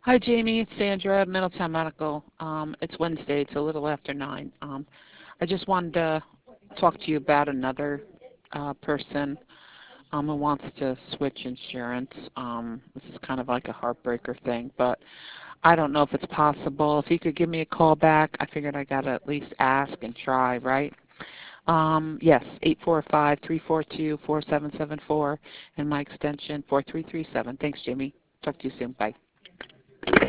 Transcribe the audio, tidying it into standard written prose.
Hi, Jamie. It's Sandra, Middletown Medical. It's Wednesday. It's a little after 9. I just wanted to talk to you about another person who wants to switch insurance. This is kind of like a heartbreaker thing, but I don't know if it's possible. If you could give me a call back, I figured I got to at least ask and try, right? Yes, 845-342-4774 and my extension 4337. Thanks, Jamie. Talk to you soon. Bye.